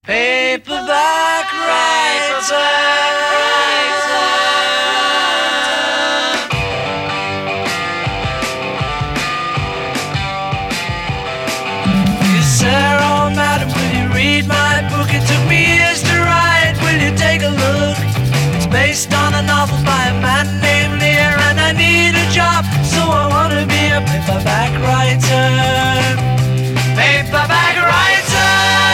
Paperback Dear Sarah, oh madam, will you read my book? It took me years to write, will you take a look? It's based on a novel by a man named Lear, and I need a job, so I want to be a paperback writer. Paperback writer.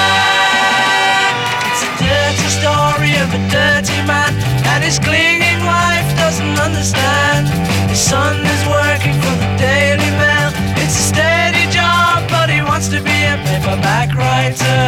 It's a dirty story of a dirty man, and his clinging wife doesn't understand. His son is working for the Daily Mail. It's a steady job, but he wants to be a paperback writer.